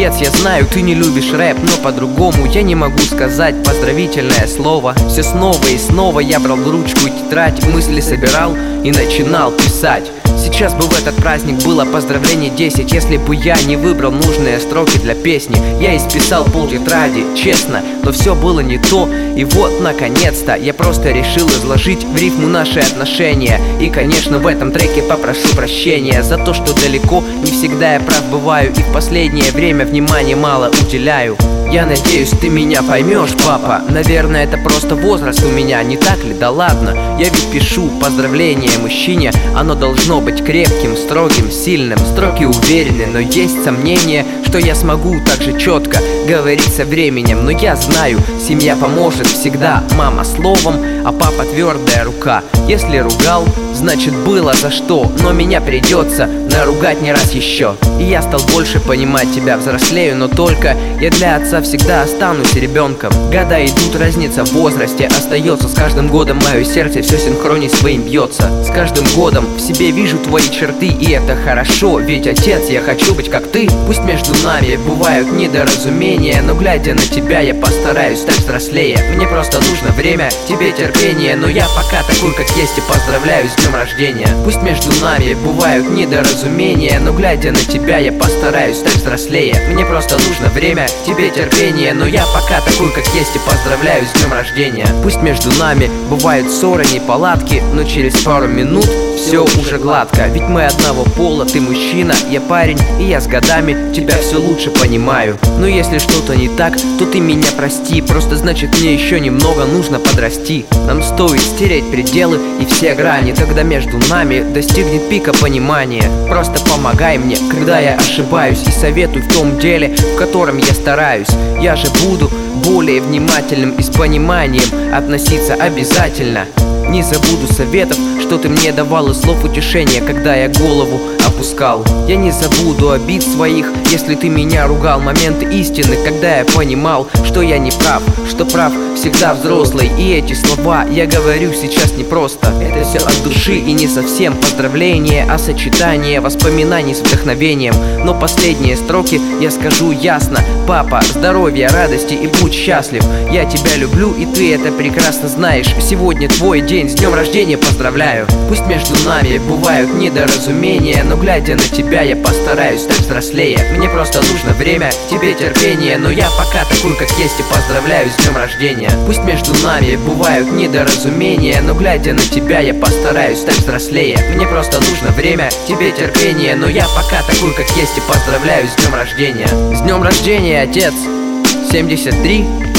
Отец, я знаю, ты не любишь рэп, но по-другому я не могу сказать поздравительное слово. Все снова и снова я брал ручку и тетрадь, мысли собирал и начинал писать. Сейчас бы в этот праздник было поздравление 10, если бы я не выбрал нужные строки для песни. Я исписал полтетради, честно, но все было не то. И вот, наконец-то, я просто решил изложить в рифму наши отношения. И, конечно, в этом треке попрошу прощения за то, что далеко не всегда я прав бываю, и в последнее время внимания мало уделяю. Я надеюсь, ты меня поймешь, папа. Наверное, это просто возраст у меня, не так ли? Да ладно, я ведь пишу поздравление мужчине. Оно должно быть крепким, строгим, сильным. Строки уверены, но есть сомнение, что я смогу так же четко говорить со временем. Но я знаю, семья поможет всегда. Мама словом, а папа твердая рука. Если ругал, значит было за что. Но меня придется наругать не раз еще. И я стал больше понимать тебя, взрослею, но только я для отца всегда останусь ребенком. Года идут, разница в возрасте остается. С каждым годом мое сердце все синхронней своим бьется. С каждым годом в себе вижу твои черты, и это хорошо, ведь отец, я хочу быть как ты. Пусть между нами бывают недоразумения, но глядя на тебя я постараюсь стать взрослее. Мне просто нужно время, тебе терпение, но я пока такой как есть и поздравляю с днем рождения. Пусть между нами бывают недоразумения, но глядя на тебя я постараюсь стать взрослее. Мне просто нужно время, тебе терпение, но я пока такой как есть и поздравляю с днем рождения. Пусть между нами бывают ссоры, неполадки, но через пару минут все уже гладко. Ведь мы одного пола, ты мужчина, я парень, и я с годами тебя все лучше понимаю. Но если что-то не так, то ты меня прости. Просто значит мне еще немного нужно подрасти. Нам стоит стереть пределы и все грани, тогда между нами достигнет пика понимания. Просто помогай мне, когда я ошибаюсь, и советуй в том деле, в котором я стараюсь. Я же буду более внимательным и с пониманием относиться обязательно. Не забуду советов, что ты мне давал, и слов утешения, когда я голову опускал. Я не забуду обид своих, если ты меня ругал. Моменты истины, когда я понимал, что я не прав, что прав всегда взрослый. И эти слова я говорю сейчас не просто. Это все от души и не совсем поздравление, а сочетание воспоминаний с вдохновением. Но последние строки я скажу ясно. Папа, здоровья, радости и будь счастлив. Я тебя люблю, и ты это прекрасно знаешь. Сегодня твой день, с днем рождения поздравляю. Пусть между нами бывают недоразумения, но глядя на тебя я постараюсь стать взрослее. Мне просто нужно время, тебе терпение, но я пока такой как есть и поздравляю с днем рождения. Пусть между нами бывают недоразумения, но глядя на тебя я постараюсь стать взрослее. Мне просто нужно время, тебе терпение, но я пока такой как есть и поздравляю с днем рождения. С днем рождения, отец! 73